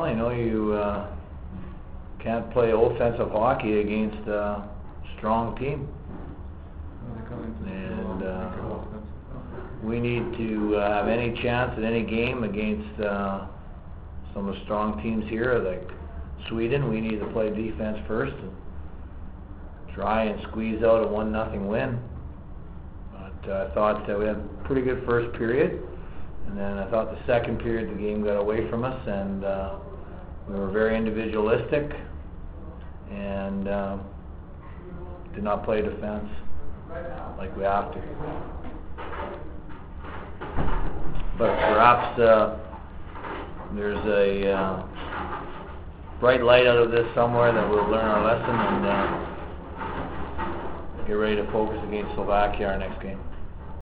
I know you can't play offensive hockey against a strong team. And we need to have any chance at any game against some of the strong teams here, like Sweden. We need to play defense first and try and squeeze out a 1-0 win. But I thought we had a pretty good first period, and then I thought the second period the game got away from us, and we were very individualistic and did not play defense like we have to. But perhaps there's a bright light out of this somewhere that we'll learn our lesson and get ready to focus against Slovakia our next game.